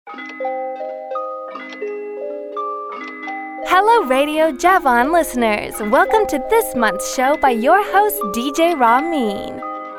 Hello, Radio Javan listeners. Welcome to this month's show by your host, DJ Ramin.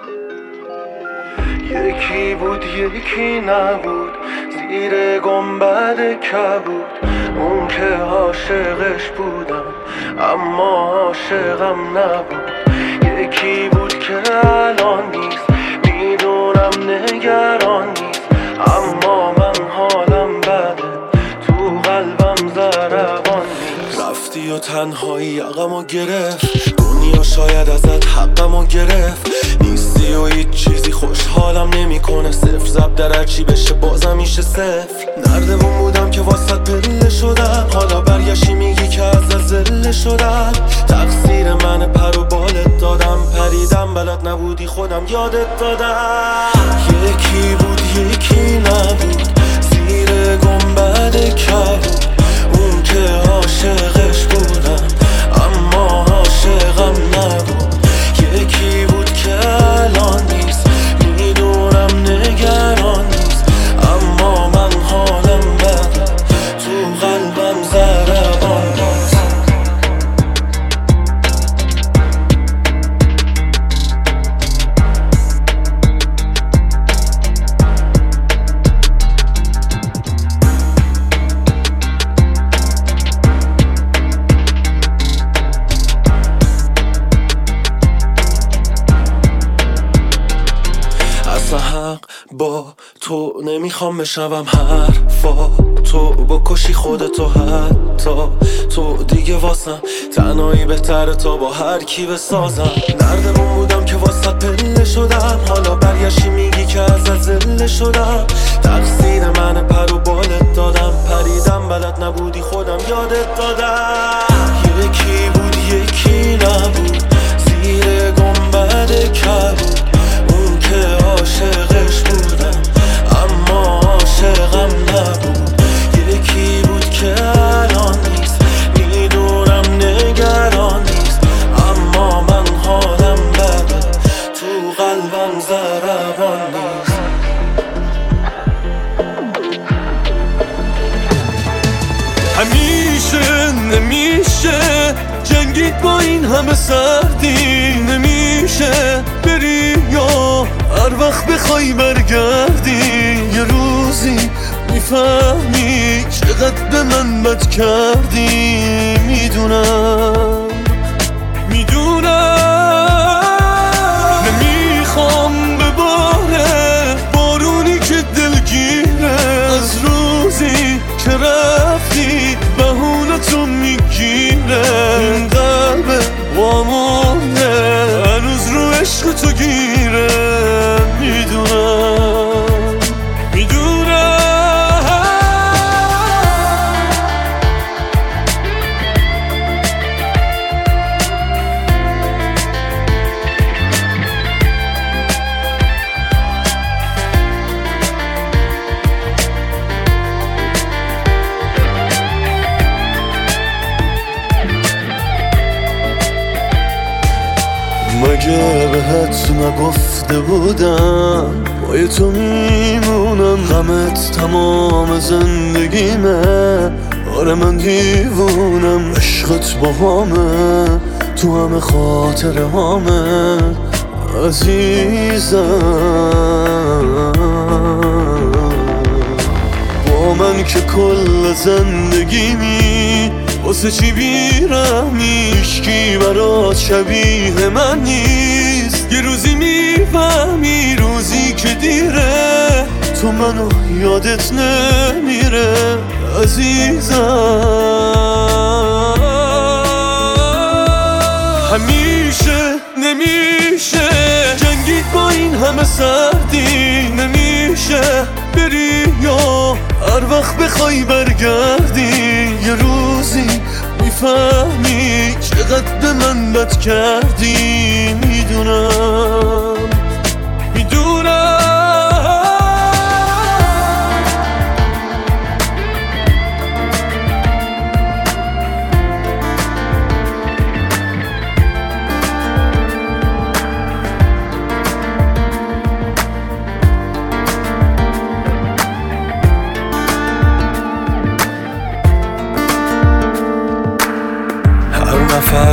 یکی بود یکی نبود زیر گنبد کبود اون که عاشقش بودم اما عاشقم نبود یکی بود که الان نیست میدونم نگران نیست اما من حالم بده تو قلبم ضربان نیست رفتی و تنهایی یقمو گرفت دنیا شاید ازت حقمو گرفت نیستی و هیچ چیزی خوشحالم نمیکنه صفر زب در هرچی بشه بازم میشه صفر نردمون بودم که واسط پله شدم حالا برگشتی میگی که ازت زله شدم تقصیر من پر و بالت دادم پریدم بلد نبودی خودم یادت دادم یکی بود یکی نبود زیر گنبد کبود اون که عاشقش بودم اما عاشقم نبود یکی بود که الان نیست میدونم نگران نیست اما من حالم بده تو قلبم ضربان نیست با تو نمیخوام بشنوم حرفا تو بکشی خودتو حتی تو دیگه واسم تنهایی بهتره تا با هر کی بسازم نردمون بودم که واسط پله شدم حالا برگشتی میگی که ازت زله شدم تقصیر من پر و بالت دادم پریدم بلد نبودی خودم یادت دادم یکی بود یکی نبود زیر گنبد کبود اون که عاشقش بودم اما عاشقم نبود یکی بود که الان نیست میدونم نگران نیست اما من حالم بده تو قلبم ضربان نیست همیشه نمیشه جنگید با این همه سردی نمیشه بری یا هر وقت بخوای برگردی یه روزی میفهمی چقدر به من بد کردی میدونم نمیخوام بباره بارونی که دلگیره از روزی که رفتی بهونتو میگیره این قلب وامونه هنوز رو عشق تو گیره میدونم مگه بهت نگفته بودم پای تو میمونم غمت تمام زندگیمه آره من دیوونم عشقت با همه تو همه خاطره همه عزیزم با من که کل زندگیمی واسه چی بیرمی هیچکی برات شبیه من نیست یه روزی میفهمی روزی که دیره تو منو یادت نمیره عزیزم همیشه نمیشه جنگید با این همه سردی نمیشه بری یا هر وقت بخوای برگردی یه روزی میفهمی چقدر به من بد کردی میدونم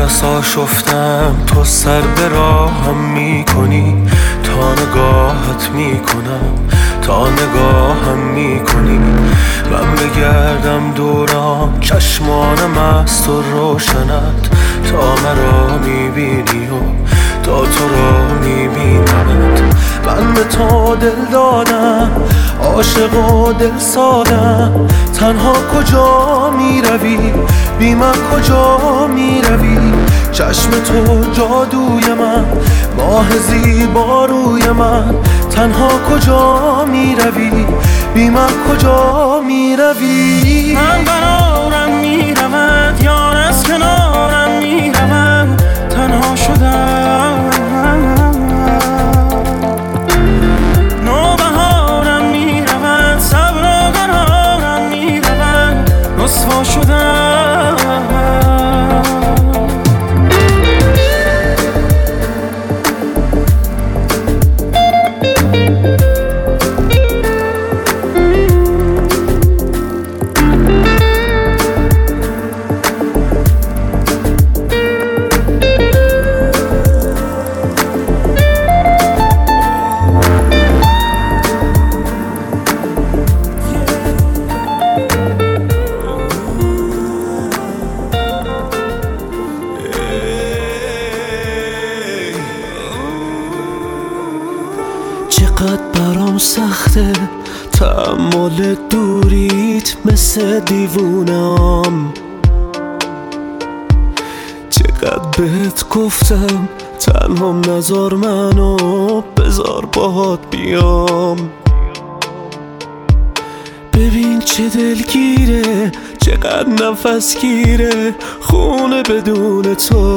نفس آشفتم تو سر به راهم میکنی، تا نگاهت میکنم، تا نگاهم میکنی. من بگردم دورم چشمانم از تو روشنت، تا مرا میبینی و تا تو را میبینمت. من به تو دل دادم، عاشق و دل سادم. تنها کجا میروی، بی من کجا میروی؟ چشم تو جادوی من، ماه زیبا روی من. تنها کجا میروی، بی من کجا میروی؟ من قرارم میرود، یار از کنارم میرود. تنها شدم، نوبهارم میرود، صبر و قرارم میرود. رسوا شدم. چقدر برام سخته تحمل دوریت، مثل دیوونم. چقدر بهت گفتم تنهام نذار منو، بذار باهات بیام. ببین چه دلگیره، چقدر نفس گیره خونه بدون تو.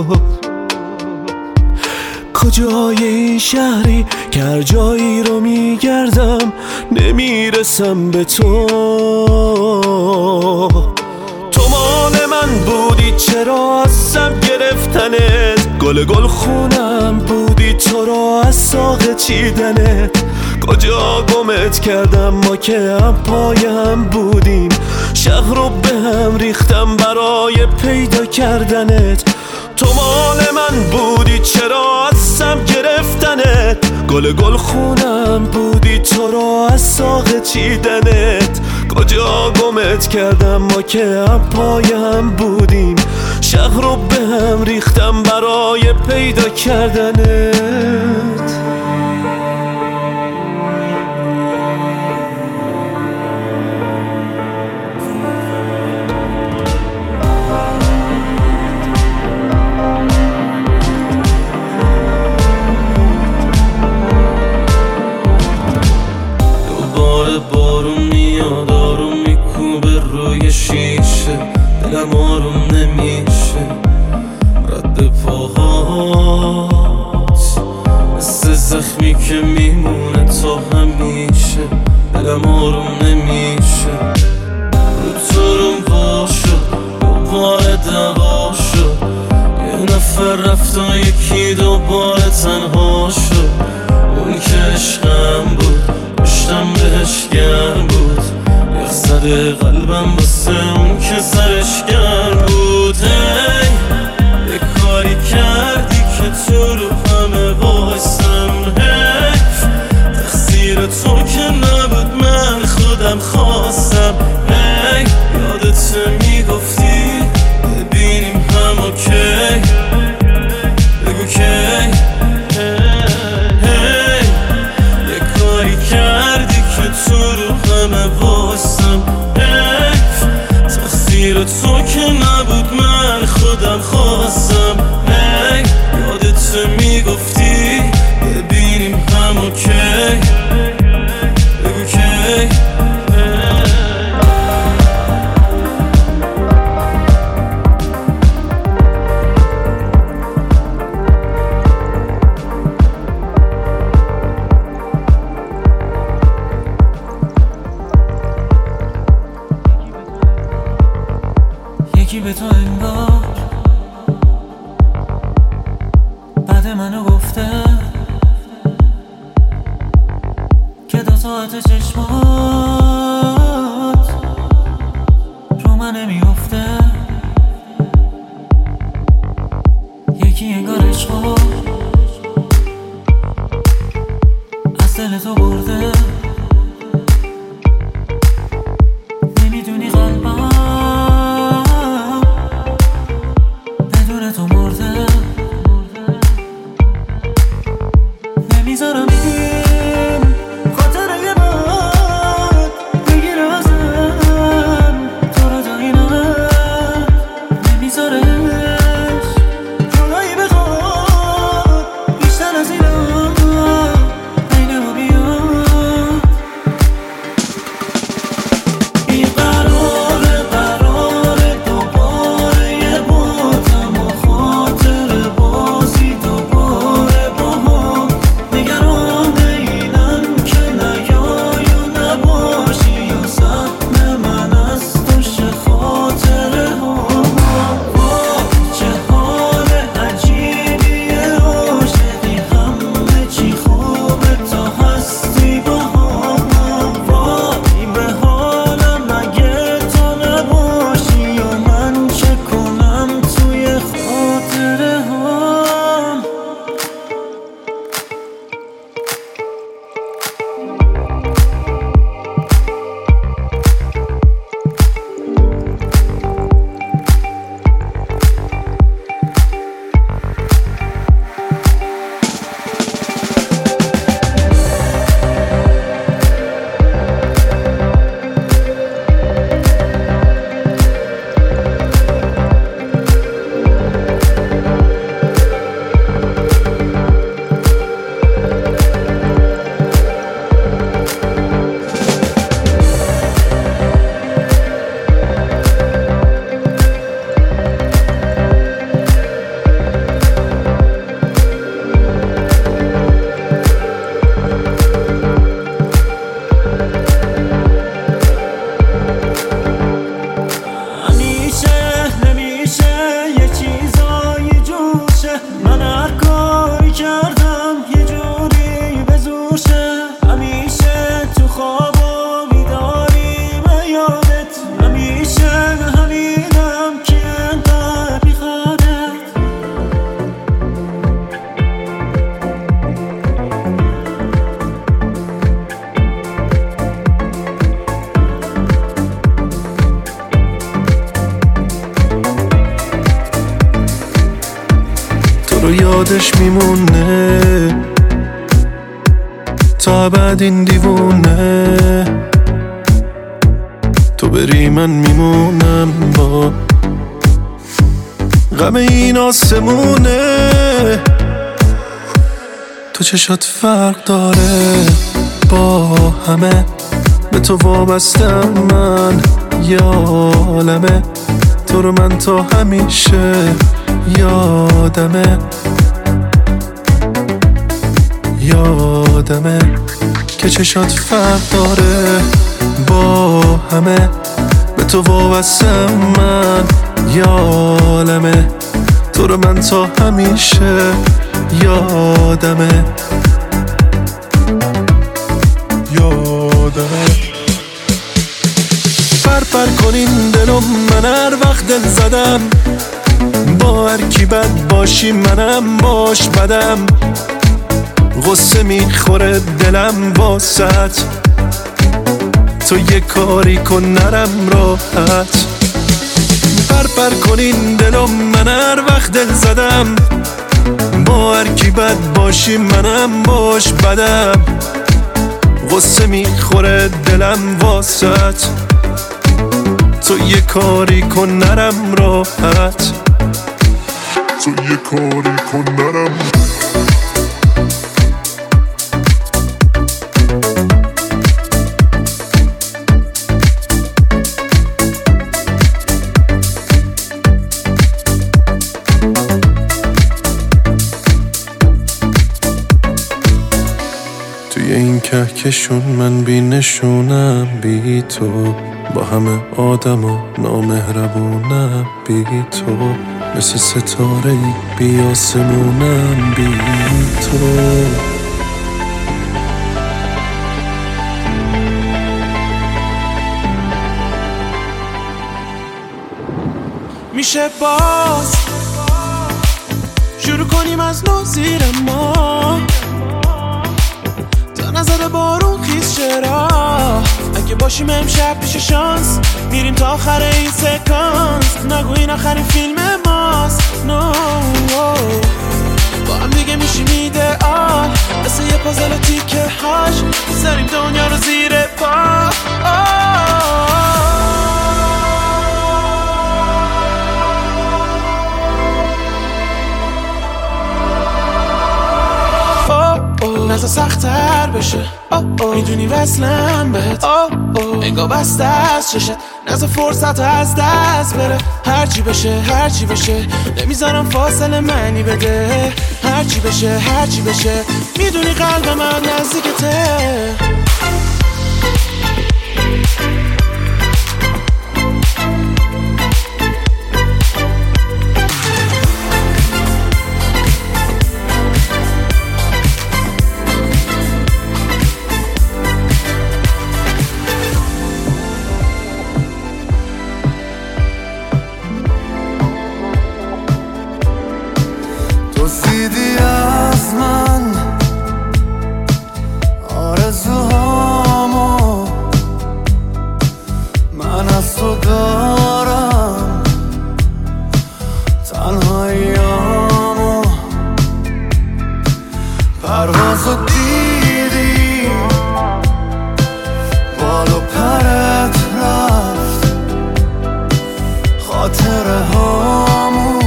کجای این شهری که هر جایی رو میگردم نمیرسم به تو. تو مال من بودی چرا ازم گرفتنت، گل خونم بودی تو رو از ساق چیدنت. کجا گمت کردم ما که هم پایم بودیم، شهر رو به هم ریختم برای پیدا کردنت. تو مال من بودی چرا ازم گرفتنت، گل خونم بودی تو رو از ساق چیدنت. کجا گمت کردم ما که هم پایم بودیم، شهر رو به هم ریختم برای پیدا کردنت. بارون میاد آروم میکوبه روی شیشه، دلم آروم نمیشه. رد پاهات مثل زخمی که میمونه تا همیشه، دلم آروم نمیشه. رو تو روم وا شد، دوباره دعوا شد. یه نفر رفت و یکی دوباره تنها شد. اون که عشقم بود پشتم بهش گرم بود، یخ زده قلبم واسه اون که سرش گرم بود. هی یه کاری کردی که تو رو همه واسم، حیف تقصیر تو که نبود من خودم خواستم. هی یادت میگفتی ببینیم هم اوکی، بگو کی. تو رو همه واسم، حیف تقصیر تو که نبود من خودم خواستم. هی یادت میگفتی ببینیم هم اوکی، بگو کی. یکی به تو انگار بعد منو گفته که 2 ساعت چشمات رو من نمیافته. یادش میمونه تا بعد این دیوونه. تو بری من میمونم با غم این آسمونه. تو چشات فرق داره با همه، به تو وابستم من یالمه. تو رو من تا همیشه یادمه که چشات فرق داره با همه، به تو وابستم من یالمه. تو رو من تا همیشه یادمه. پر کنین دلم، من هر وقت دل زدم با هر کی بد باشی منم باش بدم. غصه میخوره دلم واسط، تو یه کاری کن نرم راحت. پر کنین دلم، من هر وقت دل زدم با هر کی بد باشی منم باش بدم. غصه میخوره دلم واسط، تو یه کاری کن نرم راحت. تو یه کاری کن نرم. توی این کهکشون من بی نشونم بی تو، با همه آدما نامهربونم بی تو. مثل ستاره ای بی آسمونم بی تو. میشه باز شروع کنیم از نو زیر ما، تا نزده بارون خیز چرا. اگه باشیم امشب پیش شانس، میریم تا آخر این سکانس. نگو این آخرین فیلم ماست. نو با هم دیگه میشیم ایدئال، مثل یه پازل و تیکه هاش میذاریم دنیا رو زیر پا. نزا سخت‌تر بشه، میدونی وصلم بهت انگار بسته از چشت. نزا فرصت از دست بره، هرچی بشه نمیذارم فاصله منی بده. هرچی بشه میدونی قلب من نزدیکته. دیدی از من آرزوهامو، من از تو دارم تنهاییامو. پروازو دیدی بال و پرت رفت، خاطره هامون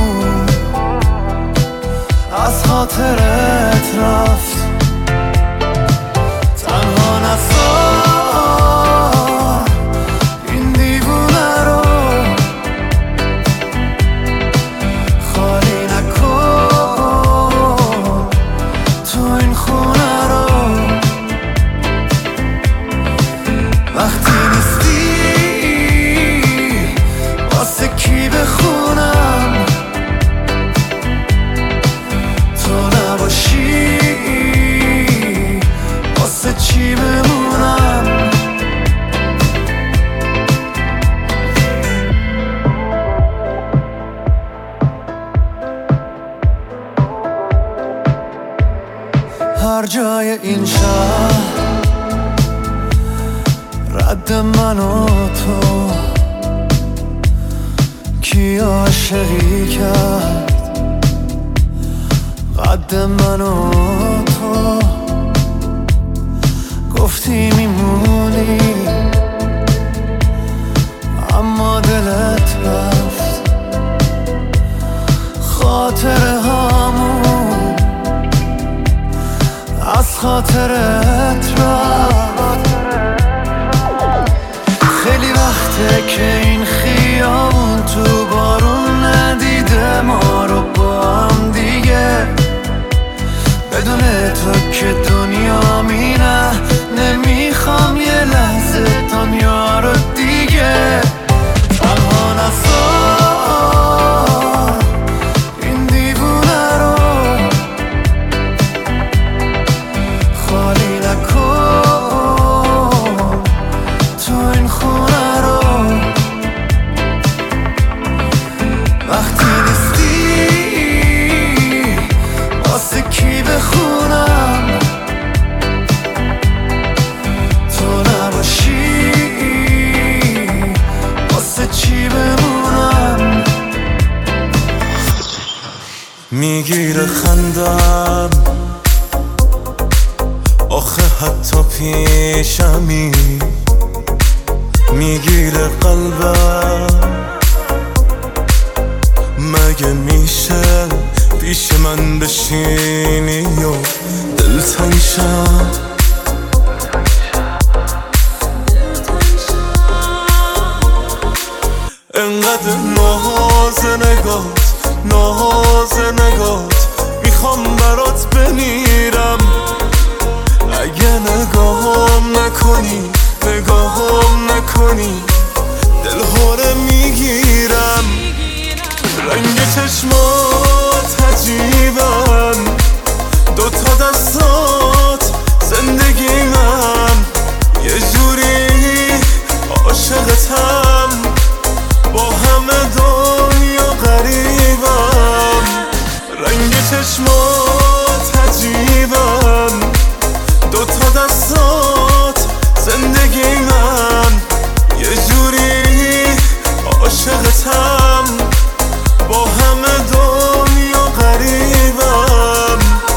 از خاطرت رفت. تنها نذار این دیوونه رو خالی نکن، تو این خونه رو. وقتی نیستی واسه کی بخونم، واسه چی بمونم. هر جای این شهر رد من و تو، کی عاشقی کرد قد من و تو گفتی میمونی اما دلت رفت خاطره هامون از خاطرت رفت خیلی وقته که این خیابون تو بارون ندیده ما رو با هم دیگه بدون تو که دنیا میره نمیخوام یه لحظه دنیا رو دیگه تنها نسار این دیوونه رو خالی نکن تو این خونه رو وقتی نیستی واسه کی بخونم تو نباشی واسه چی بمونم میگیره خندم آخه حتی پیشمی میگیره قلبم مگه میشه پیش من بشینی و دلتنگ شم انقدر ناز نگات میخوام برات بمیرم اگه نگاهم نکنی دل هوره میگیرم رنگ چشمات عجیبن دوتا دستات زندگیمن یه جوری عاشقتم با همه دنیا غریبم رنگ چشمات عجیبن دوتا دستات زندگیمن یه جوری عاشقتم با همه دنیا غریبم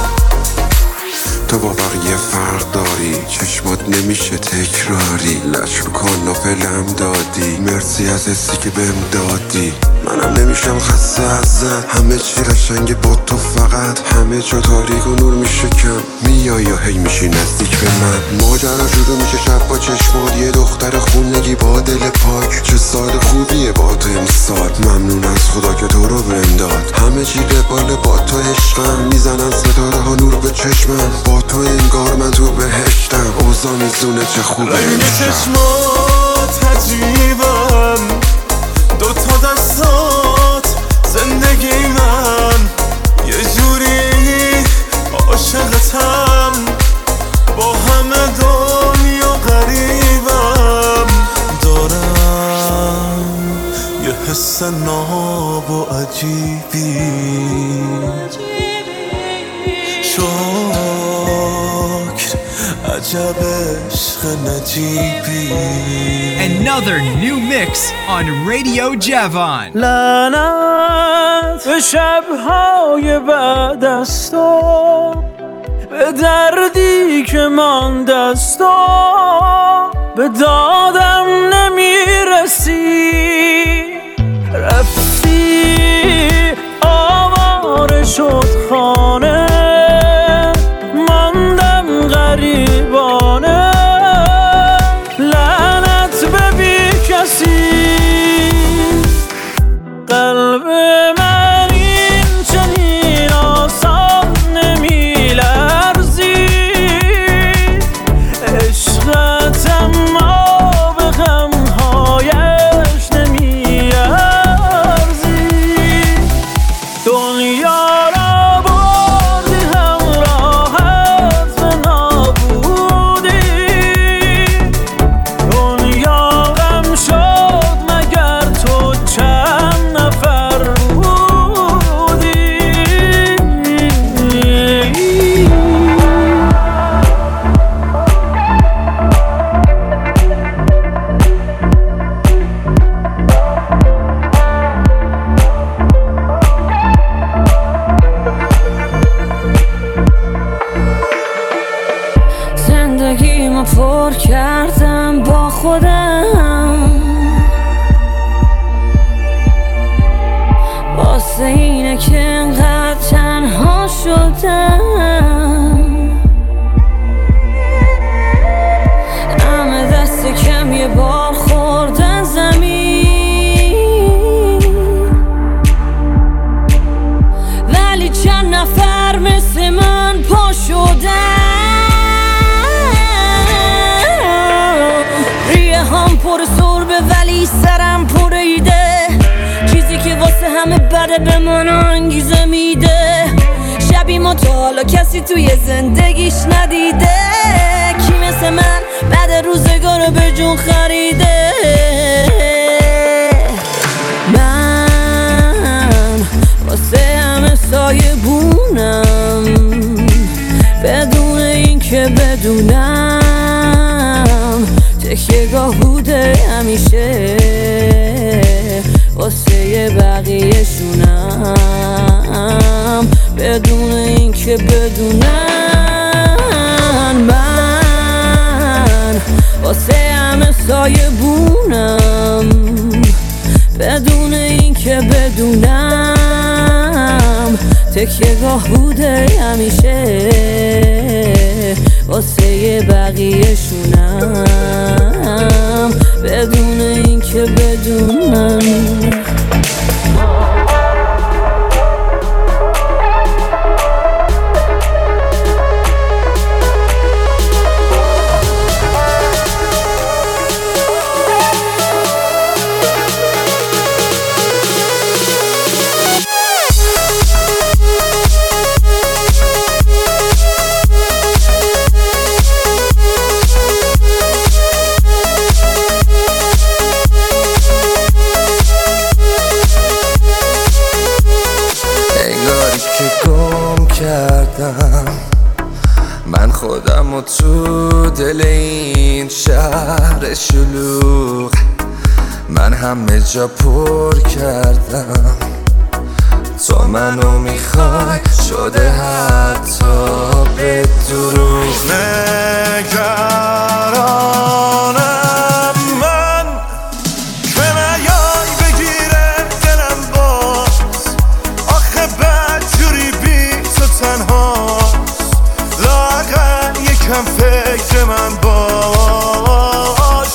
تو با بقیه فرق داری چشمات نمیشه تکراری لچ کن و فلم دادی مرسی از حسی که بهم دادی منم نمیشم خسته ازت همه چی قشنگه با تو فقط همه جا تاریک و نور میشه کم میای یا هی میشی نزدیک به من ماجرا شروع میشه شب با چشمات یه دختر خونگی با دل پاک چه سال خوبیه با تو امسال ممنون از خدا که تو رو بهم داد همه چی قبال با تو عشقم میزنن ستاره ها نور به چشمم با تو انگار من تو بهشتم اوضاع میزونه چه خوبه رنگ چشمات عجیبن دوتا دستات زندگی من یه جوری عاشقتم با همه دنیا غریبم دارم یه حس ناب و عجیبی شکر عجب عشق نجیبی Another new mix on Radio Javon. لعنت به شب‌های بعد از تو به دردی که مانده از تو به دادم نمیرسی رفتی آواره شد خانه ماندم غریبانه لعنت به بی کسی قلب من این چنین آسان نمیلرزی عشقت اما به غمها منه که انقدر تنها شدم، همه دست کم یه بار خوردن زمین، ولی چند نفر مثل من پا شدن. ریه هم پر سربه ولی سرم پر ایده، چیزی که واسه همه بده به من انگیزه میده. شبی ما تا حالا کسی توی زندگیش ندیده، کی مثل من بعد روزگار به جون خریده. من واسه همه سایه بونم، بدون این که بدونم تکیه گاه بوده همیشه واسه بقیه شونم، بدون این که بدونم. من واسه همه سایه بونم، بدون این که بدونم تکیه گاه بوده همیشه واسه بقیه شونم، بدون این که بدونم. من خودم و تو دل این شهر شلوغ، من همه جا پر کردم، تو منو میخوای شده حتی به دروغ. نگرانم من که نیای بگیره دلم باز، آخه بدجوری بی تو تنهاست، لااقل یکم فکر من باش.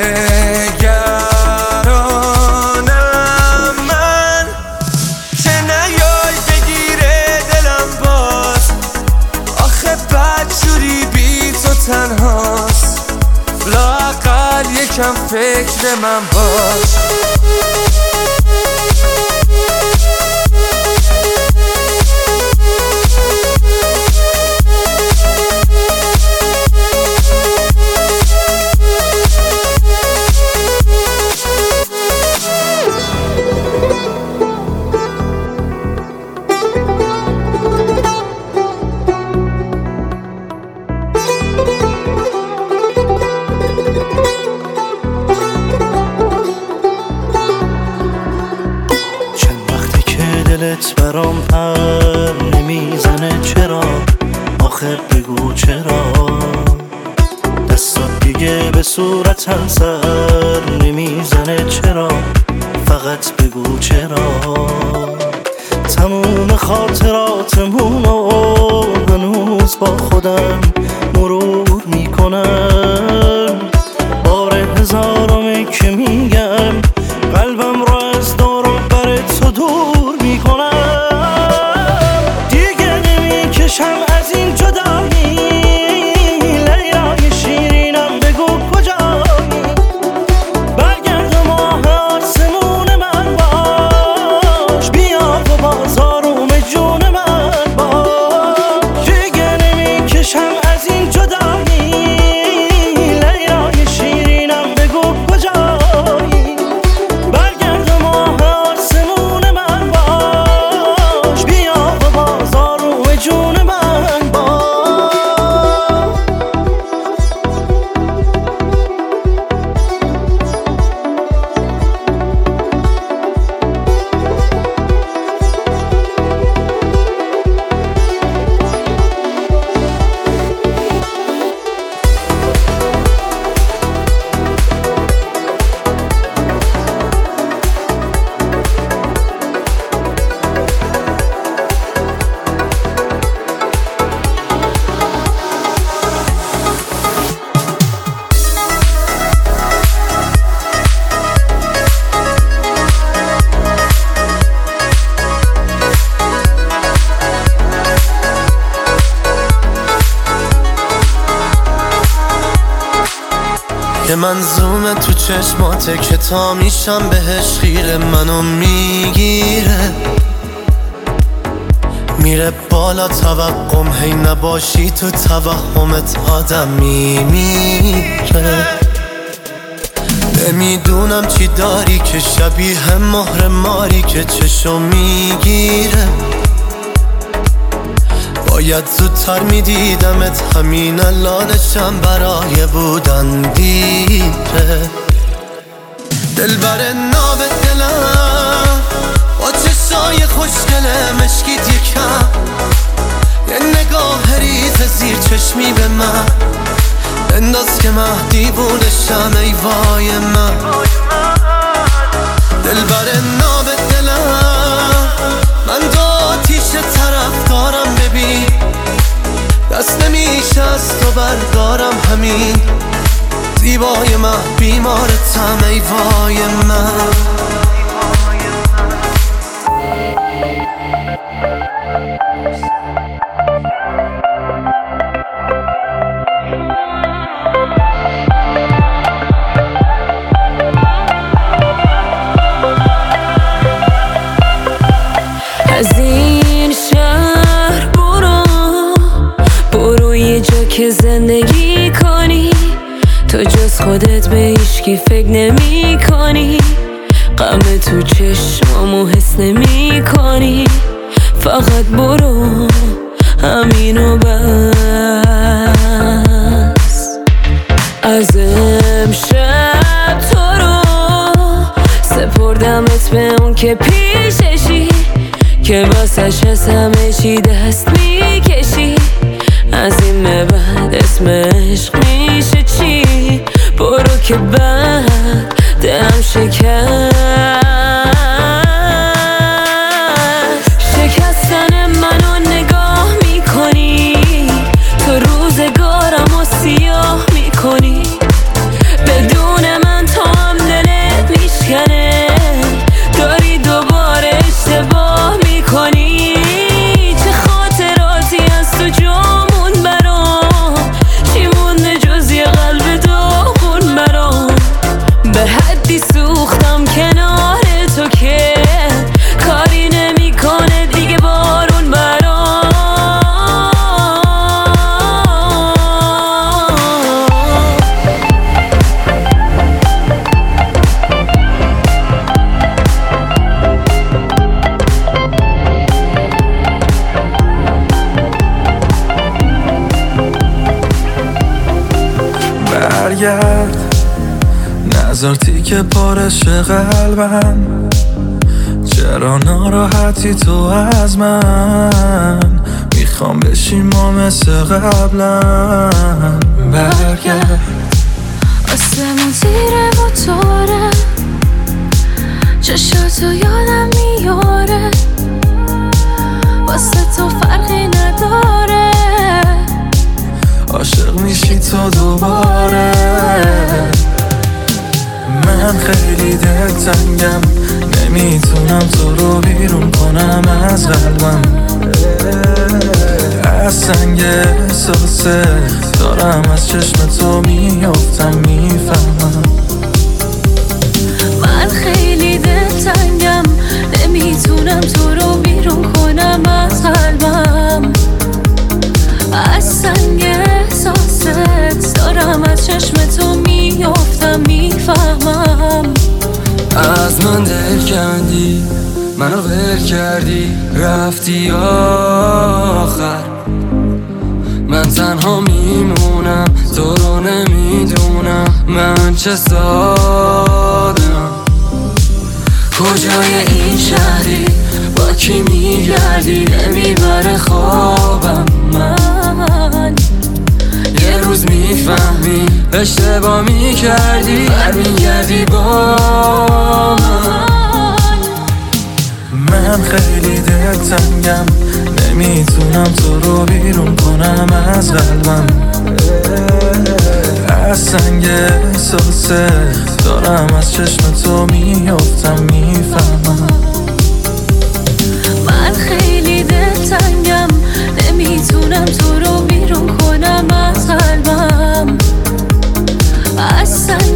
نگرانم من که نیای بگیره دلم باز، آخه بدجوری بی تو تنهاست، لااقل یکم فکر من باش. دلت برام پر نمیزنه چرا؟ آخه بگو چرا؟ دستات دیگه به صورتم سر نمیزنه چرا؟ فقط بگو چرا؟ تموم خاطراتمونو هنوز با خودم مرور میکنم، بار هزارمی که میگم قلبم رو از دور و بر تو دور میکنم. دیگه نمیکشم از این جدایی، لیلای شیرینم بگو کجایی؟ برگرد و ماه آسمون من باش، بیا و بازارم جون من باش. دیگه نمیکشم از این جدایی، لیلای شیرینم بگو کجایی؟ برگرد یه منظومه تو چشماته که تا میشم بهش خیره، منو میگیره میره بالا توقم، هی نباشی تو توهمت آدم میمیره. نمیدونم چی داری که شبیه مهر ماری که چشو میگیره، باید زودتر میدیدمت، همین الانشم برای بودن دیره. دلبر ناب دلم با چشای خوشگله مشکیت یکم، یه نگاه ریز زیر چشمی به من انداز که من دیوونشم، ای وای من. دلبر ناب دلم من دو آتیش طرف دارم، ببین دست نمیشه از تو بردارم، همین زیبای من بیمارتم، ای وای من. از این شهر برو یه جا که زندگی کنی، تو جز خودت به هیچکی فکر نمی کنی، غم تو چشمامو حس نمی کنی، فقط برو همینو بس. از امشب تو رو سپردمت به اون که پیششی، که واسش از همه چی دست میکشی، از این به بعد اسم عشق میشه چی؟ برو که بعد دلم شکستن منو نگاه میکنی، تو روزگارم و سیاه میکنی، بدون من تو هم دلت میشکنه، داری دوباره اشتباه میکنی. چه خاطراتی از تو جامون برام، چی مونده جز یه قلب داغون برام، به حدی سوختم کنار تو که کاری نمیکنه دیگه بارون برام. برگرد نذار تیکه پارش قلبم، چرا ناراحتی تو از من؟ میخوام بشیم ما مثل قبلم. برگرد آسمون زیر موتوره، چشاتو یادم میاره، واسه تو فرقی نداره، عاشق میشی تو دوباره. من خیلی دلتنگم، نمیتونم تو رو بیرون کنم از قلبم، از سنگ احساسه دارم از چشم تو میافتم، میفهمم. من خیلی دلتنگم، نمیتونم تو رو بیرون کنم از قلبم، از سنگ احساست دارم از چشم تو میافتم، میفهمم. از من دل کندی، منو ول کردی، رفتی آخر، من تنها میمونم، تو رو نمیدونم من چه سادم. کجای این شهری، با کی میگردی، نمیبره خوابم من. یه روز میفهمی اشتباه میکردی، برمیگردی با من خیلی دلتنگم، نمیتونم تو رو بیرون کنم از قلبم، از سنگ احساسه دارم از چشم تو میافتم، میفهمم. من خیلی دلتنگم، نمیتونم تو رو بیرون کنم از قلبم، از سنگ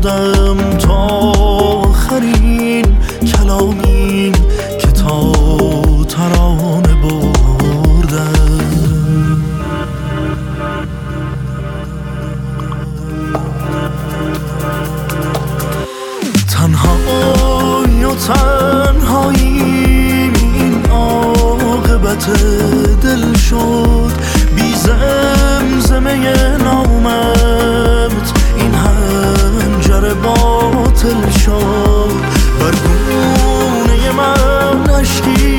دادم تا آخرین کلامین که تا ترانه بردم. تنهایی و تنهایی این عاقبت دل شد، بی زمزمه نامت این حنجره باطل شد. بر گونه من اشکی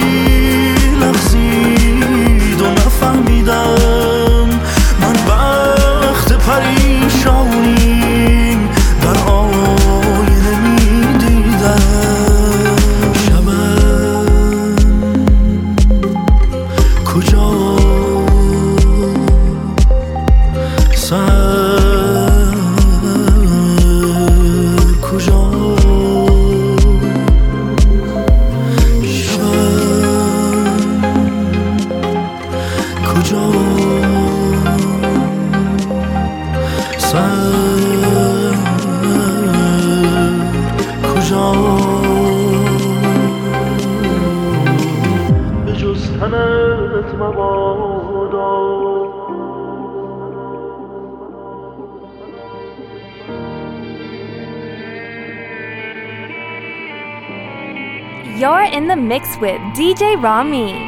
لغزید و نفهمیدم من وقت پریشانیم در آینه میدیدم. شبم کجا سر کجا شبم کجا سر کجا به جز تنت مبادا. You're in the mix with DJ Ramin.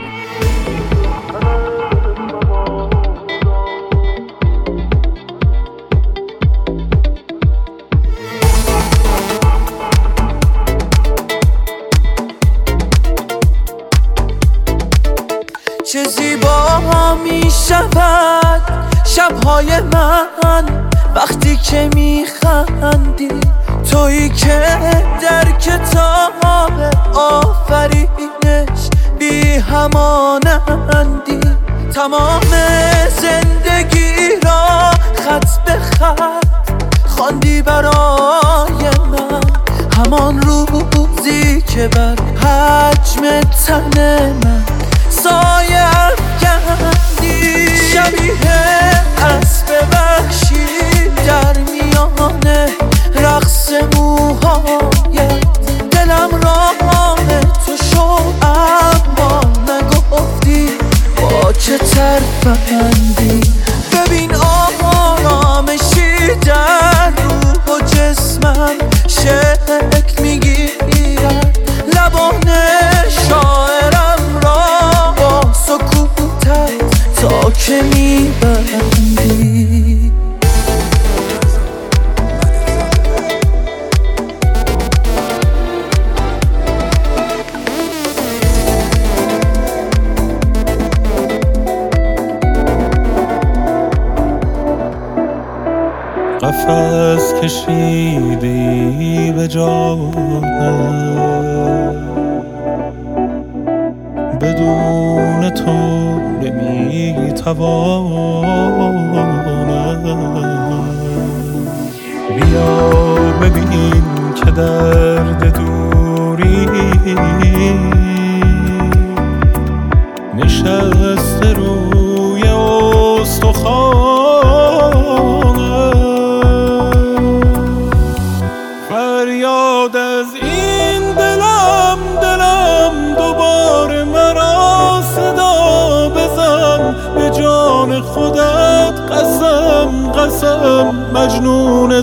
چه زیبا می شود شبهای من وقتی که می خندی، تویی که در کتاب آفرینش بی همانندی. تمام زندگی را خط به خط خواندی برای من، همان روزی که بر حجم تن من سایه افکندی. شبیه اسب وحشی در میانه رقص موهایت، دلم راه تو شد اما نگفتی با چه ترفندی. ببین آرامشی در روح و جسمم شکل میگیرد، لبان شاعرم را با سکوتت تا که میبندی. قفس کشیدی به جانم، بدون تو نمیتوانم. بیا ببین که درد دوری نشسته روی استخوانم. فریاد از این دلم دوباره مرا صدا بزن، به جان خودت قسم مجنون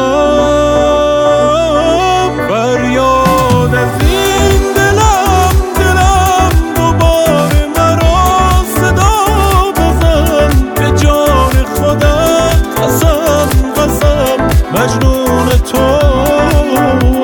توام. فریاد از این دلم دوباره مرا صدا بزن، به جان خودت قسم مجنون توام.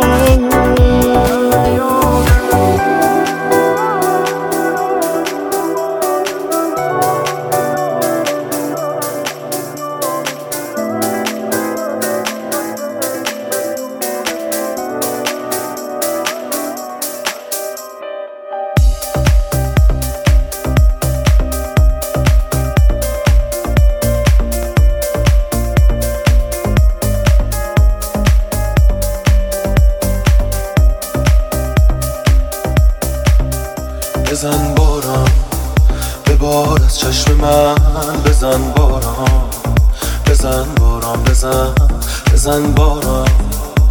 بزن باران ببار از چشم من، بزن باران بزن باران بزن باران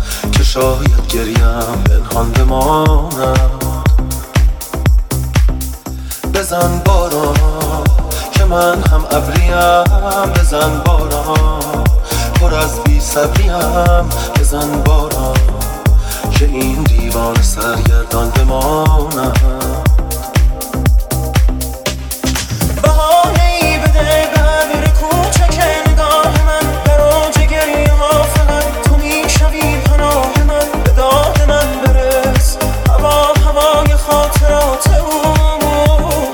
شاید گریم پنهان بماند. بزن باران که من هم ابریم، بزن باران پر از بی صبریم، بزن باران که این دیوان سرگردان بماند. بهانه‌ای بده به امیر کوچک نگاه من، در اوج گریه ها فقط تو میشوی پناه من. به داد من برس هوای خاطرات اوست.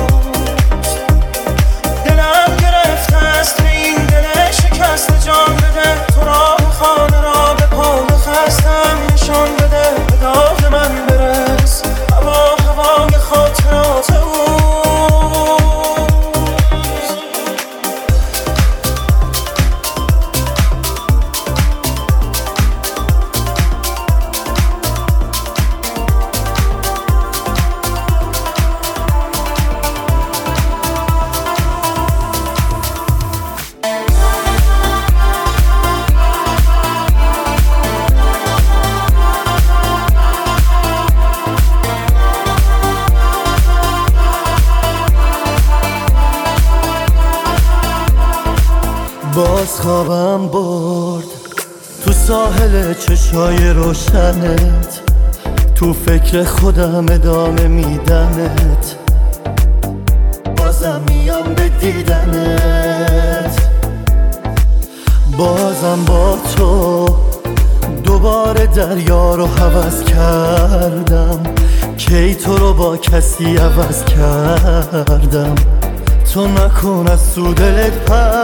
دلم گرفته است به این دل شکست، جان بده تو راه خانه را به پا خستم نشان بده. به داد من برس هوای خاطرات اوست. باز خوابم برد تو ساحل چشای روشنت، تو فکر خودم ادامه میدمت، بازم میام به دیدنت. بازم با تو دوباره دریا رو هوس کردم، کی تو رو با کسی عوض کردم. تو نکن از تو دلت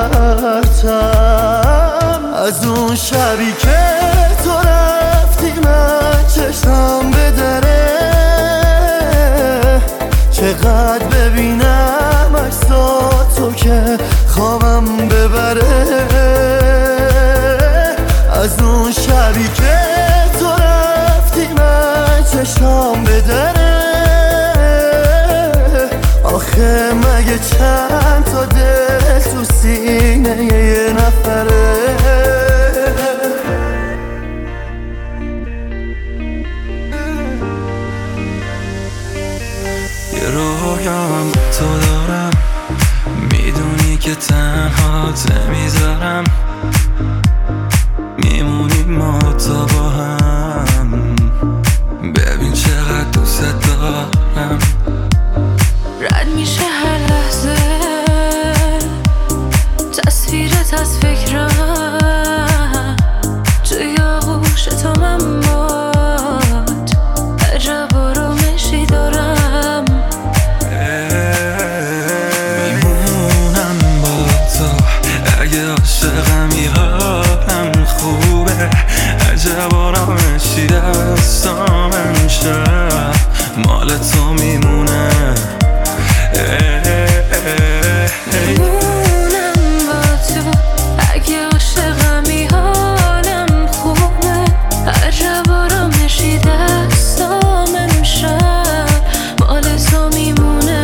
پرتم، از اون شبی که تو رفتی من چشم به دره، چقدر ببینم عکساتو که خوابم ببره. از اون شبی که تو رفتی من چشم به دره، آخه مگه چند تا دل تو سینه یه نفره؟ یه رویام تو دارم، میدونی که تنهات نمیذارم، میمونیم ما تا با هم، ببین چقدر دوست دارم. رد میشه هر لحظه تصویرت از فکرم، توی آغوش تو من باد عجب آرامشی دارم. میمونم با تو اگه عاشقمی، حالم خوبه، عجب آرامشی دستام امشب مال تو میمونه. میمونم با تو اگه عاشقمی، حالم خوبه، عجب آرامشی دستام امشب مال تو میمونه.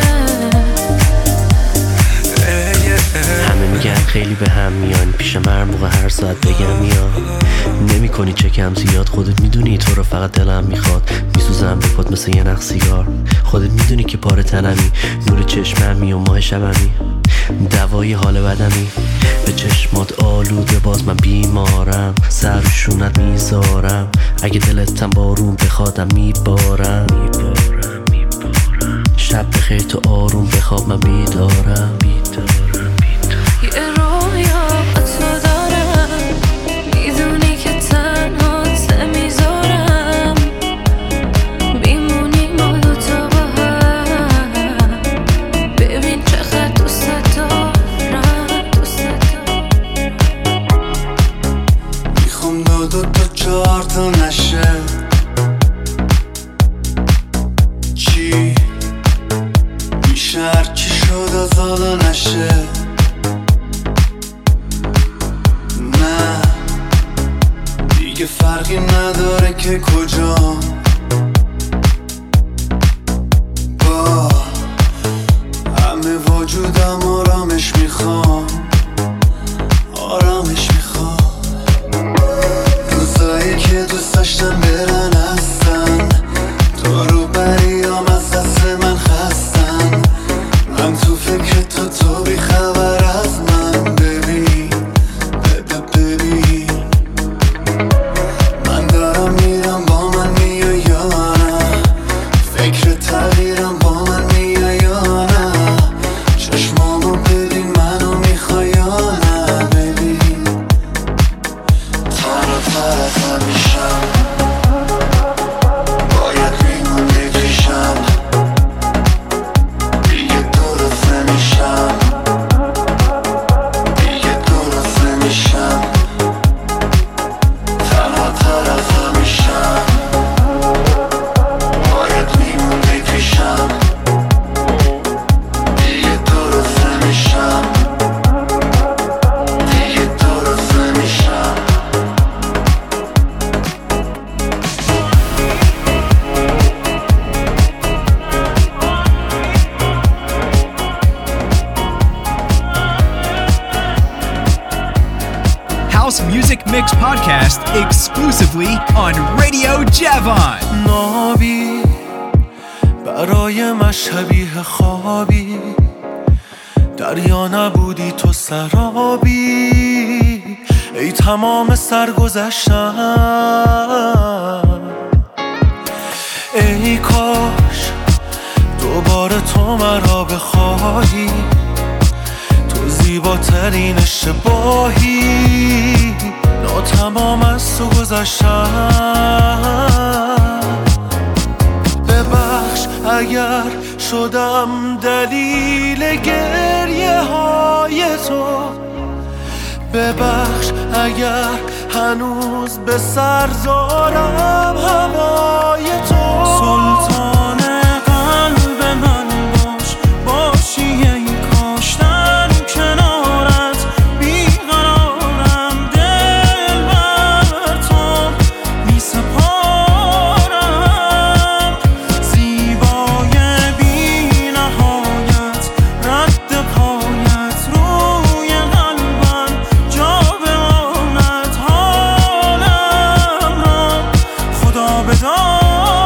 همه میگن خیلی به هم میان، پیش من موقع هر ساعت بگم میان، نمی کنی چکم زیاد، خودت میدونی تو رو فقط دلم میخواد، میسوزم به پات مثل یه نخ سیگار، خودت میدونی که پاره تنمی، نور چشممی و ماه شبمی، دوای حال بدمی، به چشمات آلوده باز من بیمارم، سر و شونت میذارم، اگه دلتم بارون بخوادم میبارم. شب بخیر تو آروم بخواب من بیدارم. یه رویا تو دارم، میدونی که تنهات نمیذارم، میمونی ما دوتا با هم، ببین چقدر دوست دارم. میخوام دو تا چهار تا نشه، چی میشه هرچی شد از حالا نشه. نه دیگه فرقی نداره که کجا، با همه وجودم آرامش میخوام، آرامش میخوام. روزایی که دوست گذاشتم برن هستن تو رو بریم از دست من خستن من تو فکر تو بی خبر از من ببین ببین من دارم میرم با من میای یا نه فکر تغییرم با من میای یا نه چشمامو ببین منو میخوای یا نه ببین تر و تر از همیشم باید میمونی پیشم دیگه درست نمیشم دیگه درست نمیشم تنها تر از همیشم باید میمونی پیشم دیگه درست نمیشم دیگه درست نمیشم House Music Mix Podcast exclusively on Radio Javon. نابی برای من شبیه خوابی دریا نبودی تو سرابی ای تمام سرگذشتم ای کاش دوباره تو مرا بخواهی تو زیباترین اشتباهی ناتمام از تو گذشتم ببخش اگر شدم دلیل گریه های تو ببخش اگر هنوز به سر دارم هوای تو سلطان قلب من باشی ای کاش در کنارت بیقرارم دل بر تو میسپارم زیبای بی نهایت رد پایت روی قلبم جا بماند حالم را خدا بداند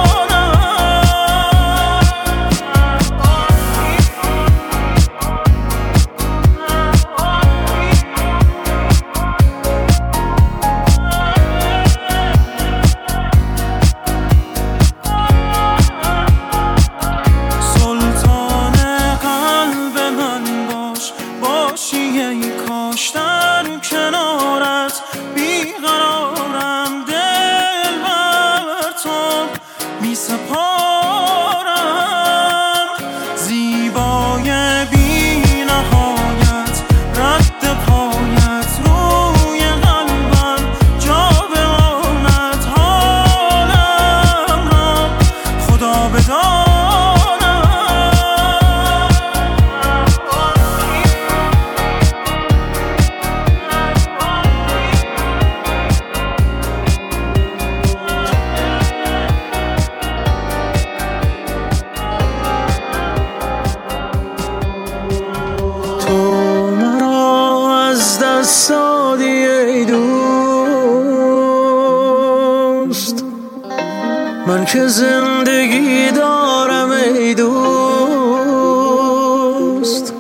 سلطان قلب من باشی ای کاش در کنارت بیقرارم دل بر تو میسپارم زیبای بی نهایت رد پایت روی قلبم جا بماند حالم را خدا بداند تو مرا از دست دادی ای دوست من که زندگی دارم ای دوست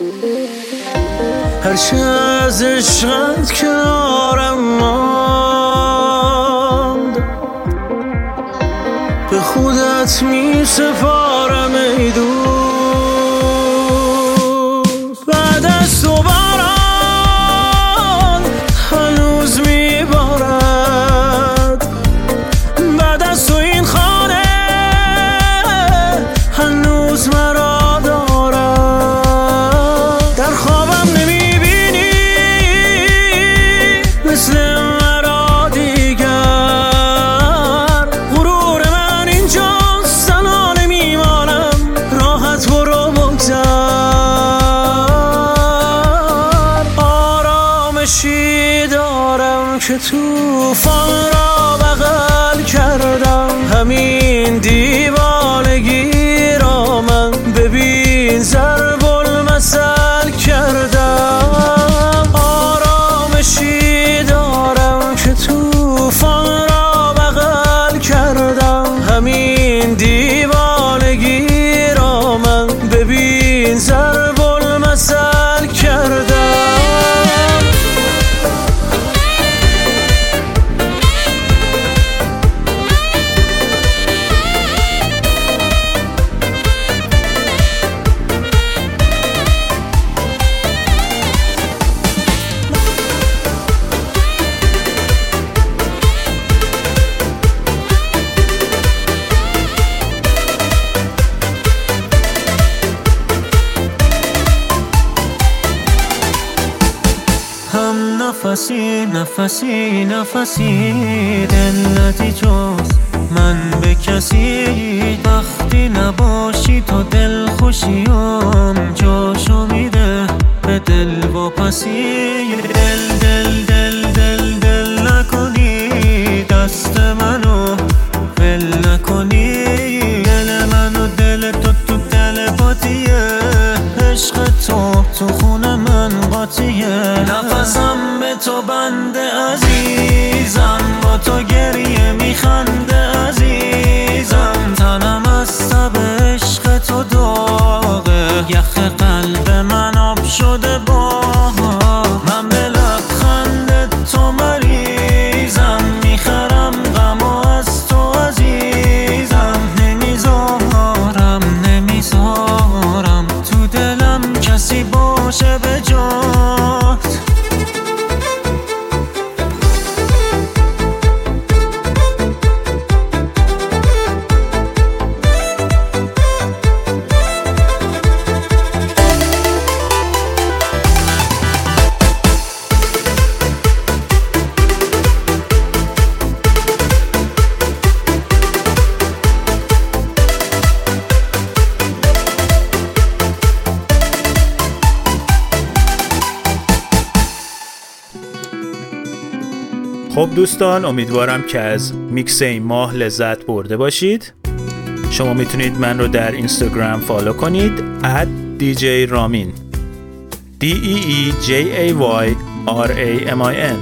هرچه از عشقت کنارم ماند به خودت می سپارم ای دوست بعد از تو باران هنوز می بارد بعد از تو این خانه هنوز مرا دارد در خوابم نمی بینی مثل مرا دیگر غرور من اینجاست تنها نمی مانم راه نفسی دل ندی جز من به کسی. وقتی نباشی تو دل خوشیم جاشو میده به دل واپسی. دل دل دل دل دل نکنی دست منو ول نکنی. دل منو دل تو تو دل بادیه. عشق تو خون من قاطیه. نفسم به تو بنده عزیزم. با تو گریه میخنده عزیزم. تنم از تب عشق تو داغه. یخ قلب من آب شده با من. به لبخند تو مریضم. میخرم غمو از تو عزیزم. نمیذارم تو دلم کسی باشه به جات. خب دوستان، امیدوارم که از میکس این ماه لذت برده باشید. شما میتونید من رو در اینستاگرام فالو کنید @DJ Ramin DEEJAYRAMIN.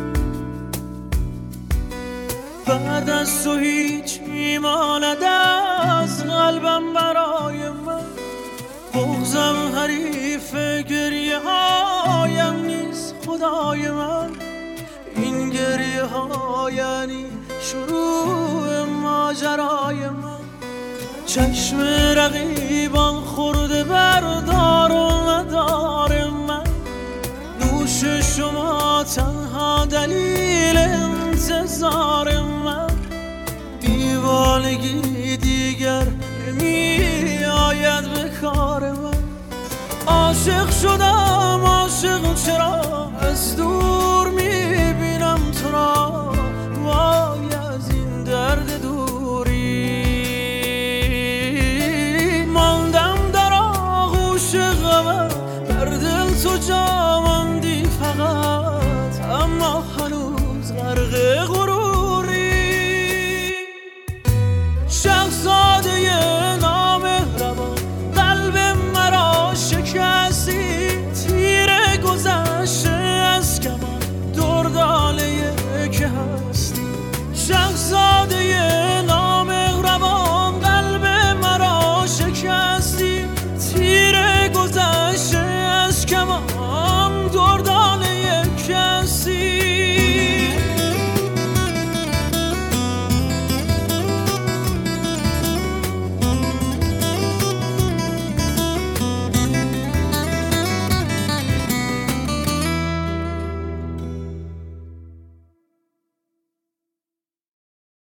بعد از تو هیچ میماند از قلبم برای من. بغضم حریف گریه هایم نیست خدای من. این گریه ها یعنی شروع ماجرای من. چشم رقیبان خورده بردار و ندار من. نوش شما تنها دلیل انتظار من. دیوانگی دیگر نمی آید به کار من. عاشق شدم عاشق چرا از دور